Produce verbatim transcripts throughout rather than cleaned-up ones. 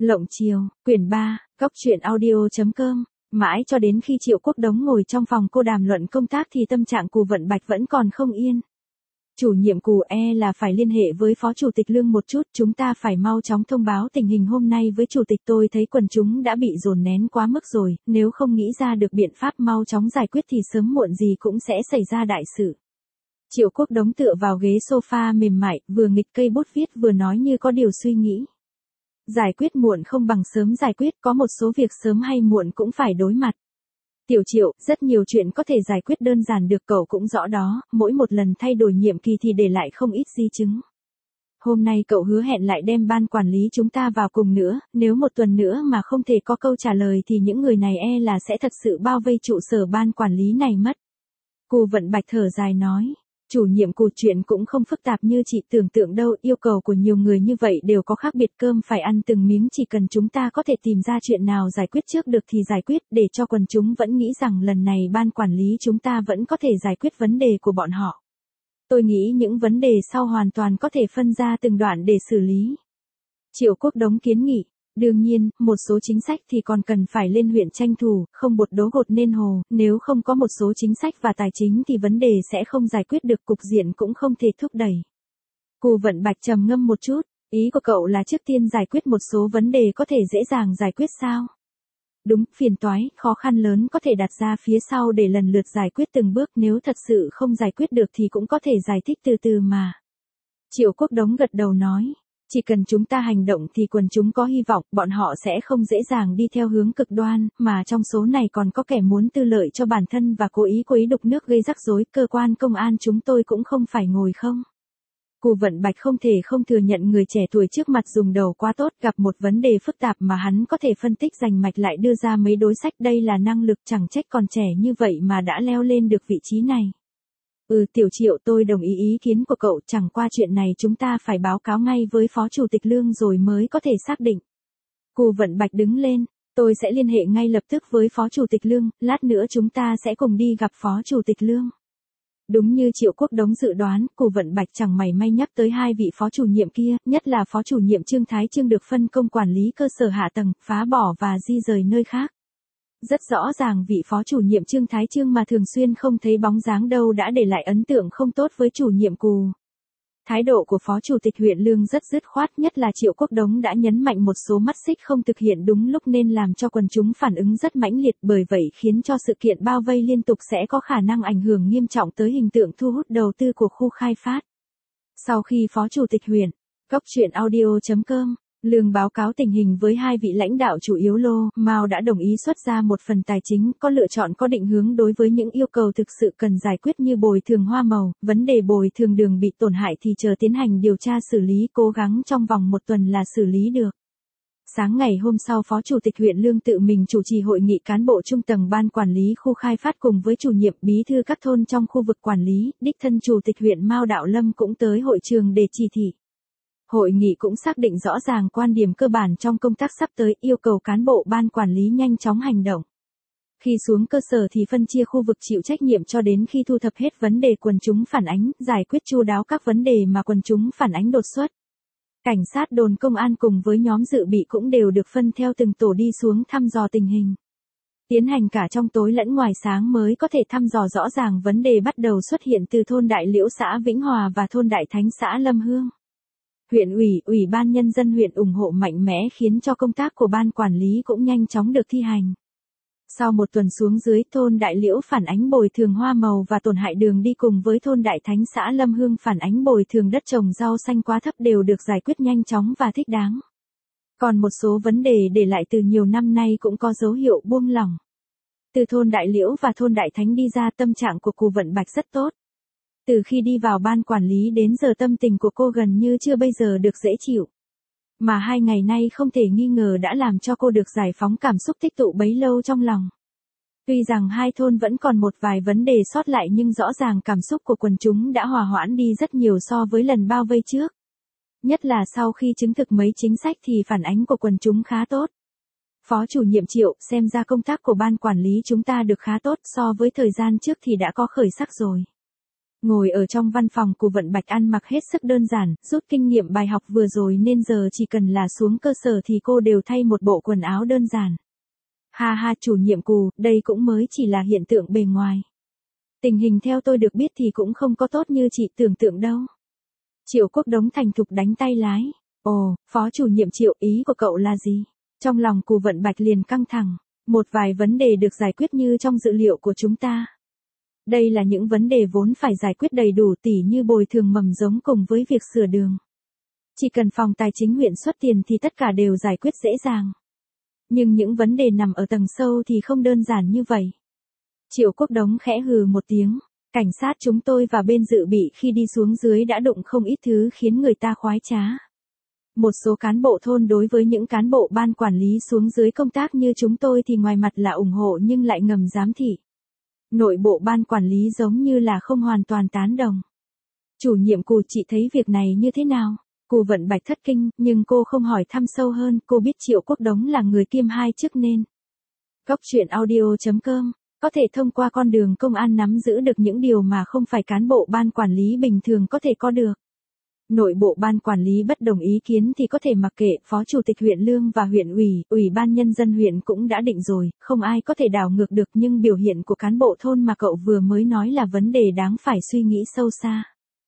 Lộng Chiều, quyển ba, góc truyện audio.com. Mãi cho đến khi Triệu Quốc Đống ngồi trong phòng cô đàm luận công tác thì tâm trạng Cù Vận Bạch vẫn còn không yên. Chủ nhiệm Cù e là phải liên hệ với Phó Chủ tịch Lương một chút, chúng ta phải mau chóng thông báo tình hình hôm nay với Chủ tịch. Tôi thấy quần chúng đã bị dồn nén quá mức rồi, nếu không nghĩ ra được biện pháp mau chóng giải quyết thì sớm muộn gì cũng sẽ xảy ra đại sự. Triệu Quốc Đống tựa vào ghế sofa mềm mại, vừa nghịch cây bút viết vừa nói như có điều suy nghĩ. Giải quyết muộn không bằng sớm giải quyết, có một số việc sớm hay muộn cũng phải đối mặt. Tiểu Triệu, rất nhiều chuyện có thể giải quyết đơn giản được, cậu cũng rõ đó, mỗi một lần thay đổi nhiệm kỳ thì để lại không ít di chứng. Hôm nay cậu hứa hẹn lại đem ban quản lý chúng ta vào cùng nữa, nếu một tuần nữa mà không thể có câu trả lời thì những người này e là sẽ thật sự bao vây trụ sở ban quản lý này mất. Cù Vận Bạch thở dài nói. Chủ nhiệm Cù, chuyện cũng không phức tạp như chị tưởng tượng đâu, yêu cầu của nhiều người như vậy đều có khác biệt, cơm phải ăn từng miếng, chỉ cần chúng ta có thể tìm ra chuyện nào giải quyết trước được thì giải quyết, để cho quần chúng vẫn nghĩ rằng lần này ban quản lý chúng ta vẫn có thể giải quyết vấn đề của bọn họ. Tôi nghĩ những vấn đề sau hoàn toàn có thể phân ra từng đoạn để xử lý. Triệu Quốc Đống kiến nghị. Đương nhiên, một số chính sách thì còn cần phải lên huyện tranh thủ, không bột đố gột nên hồ, nếu không có một số chính sách và tài chính thì vấn đề sẽ không giải quyết được, cục diện cũng không thể thúc đẩy. Cù Vận Bạch trầm ngâm một chút, ý của cậu là trước tiên giải quyết một số vấn đề có thể dễ dàng giải quyết sao? Đúng, phiền toái, khó khăn lớn có thể đặt ra phía sau để lần lượt giải quyết từng bước, nếu thật sự không giải quyết được thì cũng có thể giải thích từ từ mà. Triệu Quốc Đống gật đầu nói. Chỉ cần chúng ta hành động thì quần chúng có hy vọng, bọn họ sẽ không dễ dàng đi theo hướng cực đoan, mà trong số này còn có kẻ muốn tư lợi cho bản thân và cố ý quấy đục nước gây rắc rối, cơ quan công an chúng tôi cũng không phải ngồi không. Cù Vận Bạch không thể không thừa nhận người trẻ tuổi trước mặt dùng đầu quá tốt, gặp một vấn đề phức tạp mà hắn có thể phân tích rành mạch lại đưa ra mấy đối sách, đây là năng lực, chẳng trách còn trẻ như vậy mà đã leo lên được vị trí này. Ừ, Tiểu Triệu, tôi đồng ý ý kiến của cậu, chẳng qua chuyện này chúng ta phải báo cáo ngay với Phó Chủ tịch Lương rồi mới có thể xác định. Cù Vận Bạch đứng lên, tôi sẽ liên hệ ngay lập tức với Phó Chủ tịch Lương, lát nữa chúng ta sẽ cùng đi gặp Phó Chủ tịch Lương. Đúng như Triệu Quốc Đống dự đoán, Cù Vận Bạch chẳng mảy may nhắc tới hai vị phó chủ nhiệm kia, nhất là Phó Chủ nhiệm Trương Thái Trương được phân công quản lý cơ sở hạ tầng, phá bỏ và di rời nơi khác. Rất rõ ràng vị Phó Chủ nhiệm Trương Thái Trương mà thường xuyên không thấy bóng dáng đâu đã để lại ấn tượng không tốt với chủ nhiệm Cù. Thái độ của Phó Chủ tịch huyện Lương rất dứt khoát, nhất là Triệu Quốc Đống đã nhấn mạnh một số mắt xích không thực hiện đúng lúc nên làm cho quần chúng phản ứng rất mãnh liệt, bởi vậy khiến cho sự kiện bao vây liên tục sẽ có khả năng ảnh hưởng nghiêm trọng tới hình tượng thu hút đầu tư của khu khai phát. Sau khi Phó Chủ tịch huyện, góc truyện audio.com, Lương báo cáo tình hình với hai vị lãnh đạo chủ yếu, Lô, Mao đã đồng ý xuất ra một phần tài chính, có lựa chọn có định hướng đối với những yêu cầu thực sự cần giải quyết như bồi thường hoa màu, vấn đề bồi thường đường bị tổn hại thì chờ tiến hành điều tra xử lý, cố gắng trong vòng một tuần là xử lý được. Sáng ngày hôm sau, Phó Chủ tịch huyện Lương tự mình chủ trì hội nghị cán bộ trung tầng ban quản lý khu khai phát cùng với chủ nhiệm, bí thư các thôn trong khu vực quản lý, đích thân Chủ tịch huyện Mao Đạo Lâm cũng tới hội trường để chỉ thị. Hội nghị cũng xác định rõ ràng quan điểm cơ bản trong công tác sắp tới, yêu cầu cán bộ ban quản lý nhanh chóng hành động. Khi xuống cơ sở thì phân chia khu vực chịu trách nhiệm cho đến khi thu thập hết vấn đề quần chúng phản ánh, giải quyết chu đáo các vấn đề mà quần chúng phản ánh đột xuất. Cảnh sát đồn công an cùng với nhóm dự bị cũng đều được phân theo từng tổ đi xuống thăm dò tình hình. Tiến hành cả trong tối lẫn ngoài sáng mới có thể thăm dò rõ ràng vấn đề bắt đầu xuất hiện từ thôn Đại Liễu xã Vĩnh Hòa và thôn Đại Thánh xã Lâm Hương. Huyện ủy, Ủy ban Nhân dân huyện ủng hộ mạnh mẽ khiến cho công tác của ban quản lý cũng nhanh chóng được thi hành. Sau một tuần xuống dưới, thôn Đại Liễu phản ánh bồi thường hoa màu và tổn hại đường đi cùng với thôn Đại Thánh xã Lâm Hương phản ánh bồi thường đất trồng rau xanh quá thấp đều được giải quyết nhanh chóng và thích đáng. Còn một số vấn đề để lại từ nhiều năm nay cũng có dấu hiệu buông lỏng. Từ thôn Đại Liễu và thôn Đại Thánh đi ra, tâm trạng của Cù Vận Bạch rất tốt. Từ khi đi vào ban quản lý đến giờ tâm tình của cô gần như chưa bây giờ được dễ chịu. Mà hai ngày nay không thể nghi ngờ đã làm cho cô được giải phóng cảm xúc tích tụ bấy lâu trong lòng. Tuy rằng hai thôn vẫn còn một vài vấn đề sót lại nhưng rõ ràng cảm xúc của quần chúng đã hòa hoãn đi rất nhiều so với lần bao vây trước. Nhất là sau khi chứng thực mấy chính sách thì phản ánh của quần chúng khá tốt. Phó chủ nhiệm Triệu, xem ra công tác của ban quản lý chúng ta được khá tốt, so với thời gian trước thì đã có khởi sắc rồi. Ngồi ở trong văn phòng của Vận Bạch ăn mặc hết sức đơn giản, rút kinh nghiệm bài học vừa rồi nên giờ chỉ cần là xuống cơ sở thì cô đều thay một bộ quần áo đơn giản. Ha ha, chủ nhiệm Cù, đây cũng mới chỉ là hiện tượng bề ngoài. Tình hình theo tôi được biết thì cũng không có tốt như chị tưởng tượng đâu. Triệu Quốc Đống thành thục đánh tay lái. Ồ, phó chủ nhiệm Triệu, ý của cậu là gì? Trong lòng Cù Vận Bạch liền căng thẳng. Một vài vấn đề được giải quyết như trong dữ liệu của chúng ta. Đây là những vấn đề vốn phải giải quyết đầy đủ tỉ như bồi thường mầm giống cùng với việc sửa đường. Chỉ cần phòng tài chính huyện xuất tiền thì tất cả đều giải quyết dễ dàng. Nhưng những vấn đề nằm ở tầng sâu thì không đơn giản như vậy. Triệu Quốc Đống khẽ hừ một tiếng. Cảnh sát chúng tôi và bên dự bị khi đi xuống dưới đã đụng không ít thứ khiến người ta khoái trá. Một số cán bộ thôn đối với những cán bộ ban quản lý xuống dưới công tác như chúng tôi thì ngoài mặt là ủng hộ nhưng lại ngầm giám thị. Nội bộ ban quản lý giống như là không hoàn toàn tán đồng. Chủ nhiệm Cù, chị thấy việc này như thế nào? Cù Vận Bạch thất kinh, nhưng cô không hỏi thăm sâu hơn, cô biết Triệu Quốc Đống là người kiêm hai chức nên. Cóc truyện audio chấm com có thể thông qua con đường công an nắm giữ được những điều mà không phải cán bộ ban quản lý bình thường có thể có được. Nội bộ ban quản lý bất đồng ý kiến thì có thể mặc kệ, phó chủ tịch huyện Lương và huyện ủy, ủy ban nhân dân huyện cũng đã định rồi, không ai có thể đảo ngược được, nhưng biểu hiện của cán bộ thôn mà cậu vừa mới nói là vấn đề đáng phải suy nghĩ sâu xa.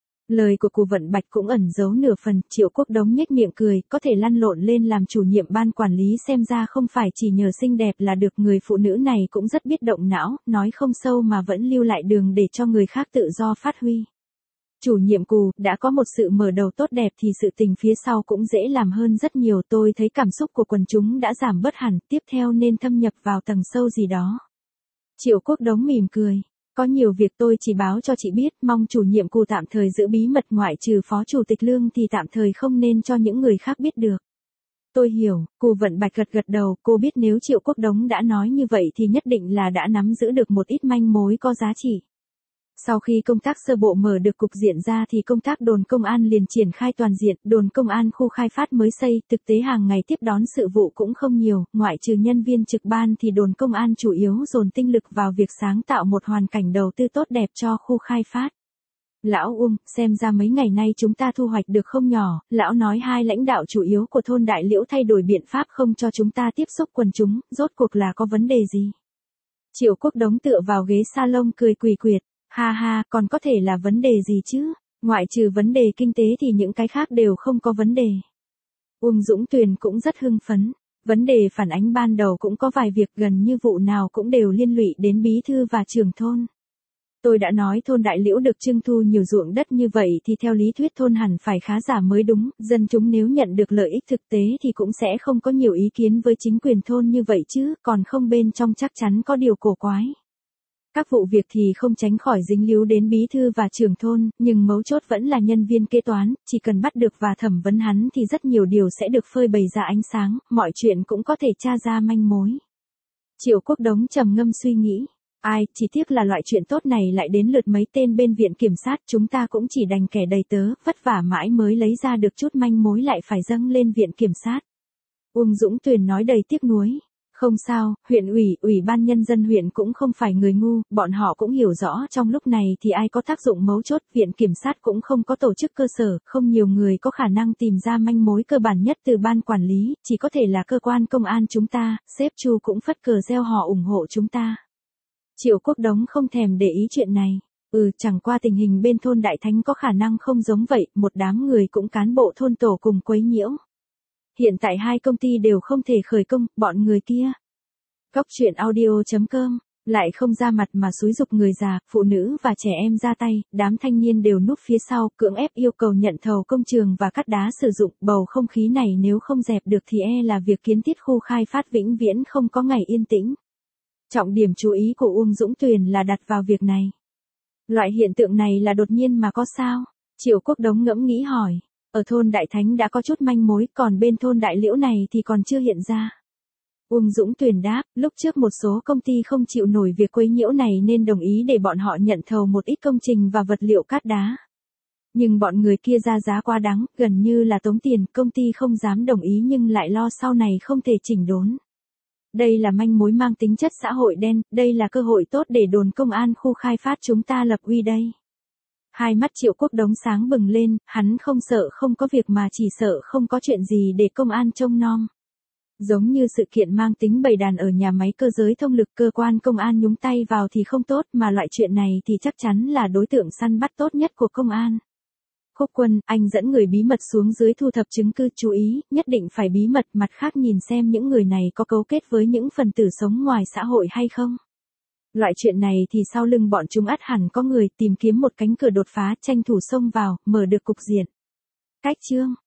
Lời của Cù Vận Bạch cũng ẩn giấu nửa phần. Triệu Quốc Đống nhếch miệng cười, có thể lăn lộn lên làm chủ nhiệm ban quản lý xem ra không phải chỉ nhờ xinh đẹp là được, người phụ nữ này cũng rất biết động não, nói không sâu mà vẫn lưu lại đường để cho người khác tự do phát huy. Chủ nhiệm Cù, đã có một sự mở đầu tốt đẹp thì sự tình phía sau cũng dễ làm hơn rất nhiều, tôi thấy cảm xúc của quần chúng đã giảm bớt hẳn, tiếp theo nên thâm nhập vào tầng sâu gì đó. Triệu Quốc Đống mỉm cười. Có nhiều việc tôi chỉ báo cho chị biết, mong chủ nhiệm Cù tạm thời giữ bí mật, ngoại trừ phó chủ tịch Lương thì tạm thời không nên cho những người khác biết được. Tôi hiểu. Cù Vận Bạch gật gật đầu, cô biết nếu Triệu Quốc Đống đã nói như vậy thì nhất định là đã nắm giữ được một ít manh mối có giá trị. Sau khi công tác sơ bộ mở được cục diện ra thì công tác đồn công an liền triển khai toàn diện, đồn công an khu khai phát mới xây, thực tế hàng ngày tiếp đón sự vụ cũng không nhiều, ngoại trừ nhân viên trực ban thì đồn công an chủ yếu dồn tinh lực vào việc sáng tạo một hoàn cảnh đầu tư tốt đẹp cho khu khai phát. Lão Uông, xem ra mấy ngày nay chúng ta thu hoạch được không nhỏ, lão nói hai lãnh đạo chủ yếu của thôn Đại Liễu thay đổi biện pháp không cho chúng ta tiếp xúc quần chúng, rốt cuộc là có vấn đề gì? Triệu Quốc Đống tựa vào ghế salon cười quỷ quyệt. Ha ha, còn có thể là vấn đề gì chứ? Ngoại trừ vấn đề kinh tế thì những cái khác đều không có vấn đề. Uông Dũng Tuyền cũng rất hưng phấn. Vấn đề phản ánh ban đầu cũng có vài việc, gần như vụ nào cũng đều liên lụy đến bí thư và trưởng thôn. Tôi đã nói thôn Đại Liễu được trưng thu nhiều ruộng đất như vậy thì theo lý thuyết thôn hẳn phải khá giả mới đúng, dân chúng nếu nhận được lợi ích thực tế thì cũng sẽ không có nhiều ý kiến với chính quyền thôn như vậy chứ, còn không bên trong chắc chắn có điều cổ quái. Các vụ việc thì không tránh khỏi dính líu đến bí thư và trưởng thôn, nhưng mấu chốt vẫn là nhân viên kế toán, chỉ cần bắt được và thẩm vấn hắn thì rất nhiều điều sẽ được phơi bày ra ánh sáng, mọi chuyện cũng có thể tra ra manh mối. Triệu Quốc Đống trầm ngâm suy nghĩ. Ai, chỉ tiếc là loại chuyện tốt này lại đến lượt mấy tên bên viện kiểm sát, chúng ta cũng chỉ đành kẻ đầy tớ, vất vả mãi mới lấy ra được chút manh mối lại phải dâng lên viện kiểm sát. Uông Dũng Tuyền nói đầy tiếc nuối. Không sao, huyện ủy, ủy ban nhân dân huyện cũng không phải người ngu, bọn họ cũng hiểu rõ trong lúc này thì ai có tác dụng mấu chốt, viện kiểm sát cũng không có tổ chức cơ sở, không nhiều người có khả năng tìm ra manh mối cơ bản nhất từ ban quản lý, chỉ có thể là cơ quan công an chúng ta, sếp Chu cũng phất cờ reo hò ủng hộ chúng ta. Triệu Quốc Đống không thèm để ý chuyện này. Ừ, chẳng qua tình hình bên thôn Đại Thánh có khả năng không giống vậy, một đám người cũng cán bộ thôn tổ cùng quấy nhiễu. Hiện tại hai công ty đều không thể khởi công, bọn người kia. Cóc truyện audio chấm com lại không ra mặt mà xúi giục người già, phụ nữ và trẻ em ra tay, đám thanh niên đều núp phía sau, cưỡng ép yêu cầu nhận thầu công trường và cắt đá sử dụng, bầu không khí này nếu không dẹp được thì e là việc kiến thiết khu khai phát vĩnh viễn không có ngày yên tĩnh. Trọng điểm chú ý của Uông Dũng Tuyền là đặt vào việc này. Loại hiện tượng này là đột nhiên mà có sao? Triệu Quốc Đống ngẫm nghĩ hỏi. Ở thôn Đại Thánh đã có chút manh mối, còn bên thôn Đại Liễu này thì còn chưa hiện ra. Uông Dũng Tuyền đáp, lúc trước một số công ty không chịu nổi việc quấy nhiễu này nên đồng ý để bọn họ nhận thầu một ít công trình và vật liệu cát đá. Nhưng bọn người kia ra giá quá đáng, gần như là tống tiền, công ty không dám đồng ý nhưng lại lo sau này không thể chỉnh đốn. Đây là manh mối mang tính chất xã hội đen, đây là cơ hội tốt để đồn công an khu khai phát chúng ta lập uy đây. Hai mắt Triệu Quốc Đống sáng bừng lên, hắn không sợ không có việc mà chỉ sợ không có chuyện gì để công an trông nom. Giống như sự kiện mang tính bầy đàn ở nhà máy cơ giới thông lực, cơ quan công an nhúng tay vào thì không tốt, mà loại chuyện này thì chắc chắn là đối tượng săn bắt tốt nhất của công an. Khúc Quân, anh dẫn người bí mật xuống dưới thu thập chứng cứ, chú ý, nhất định phải bí mật, mặt khác nhìn xem những người này có cấu kết với những phần tử sống ngoài xã hội hay không. Loại chuyện này thì sau lưng bọn chúng ắt hẳn có người, tìm kiếm một cánh cửa đột phá, tranh thủ xông vào, mở được cục diện. Cách chương